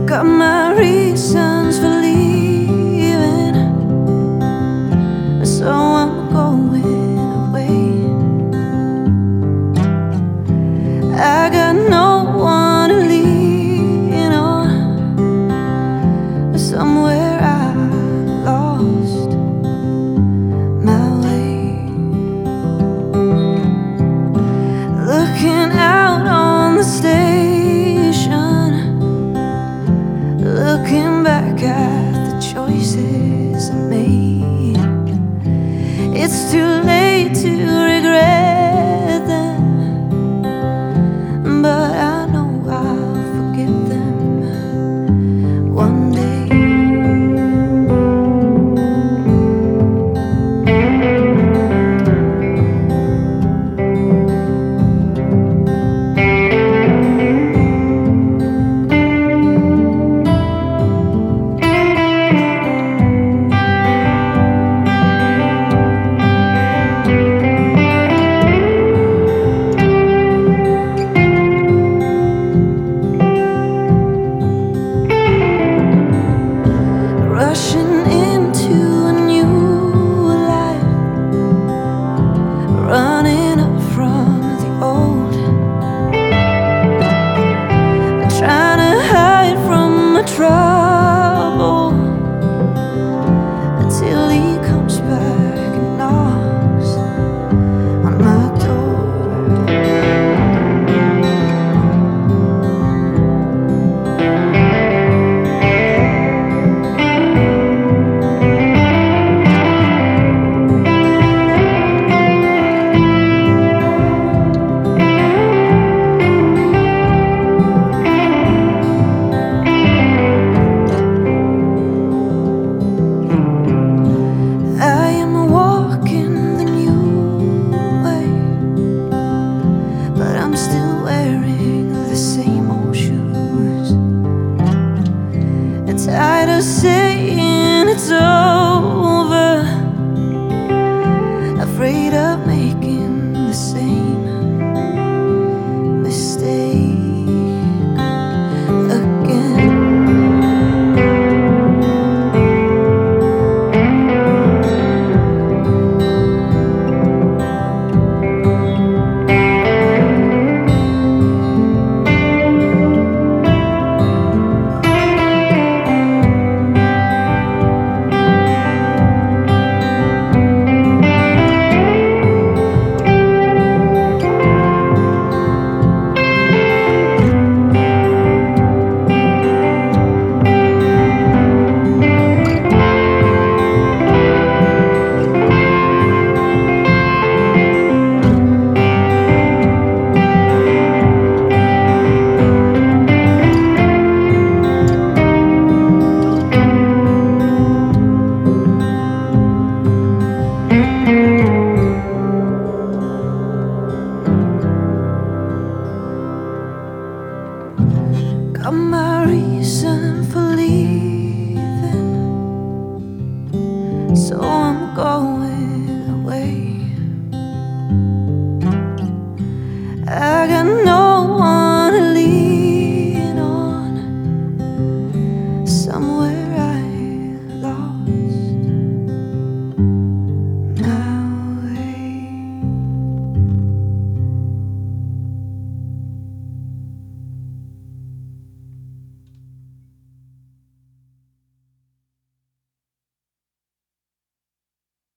Got my reasons for leaving, so I'm going away. I got no one to lean on, somewhere I lost my way. Looking out on the station, looking back at the choices I made. It's too late to regret them, but I know I'll forget them one day. Rushing into a new life, running up from the old, trying to hide from my trouble until he comes back and knocks on my door. Still wearing the same old shoes, and tired of saying it's over, afraid of making the same mistake again. Got my reason for leaving, so I'm going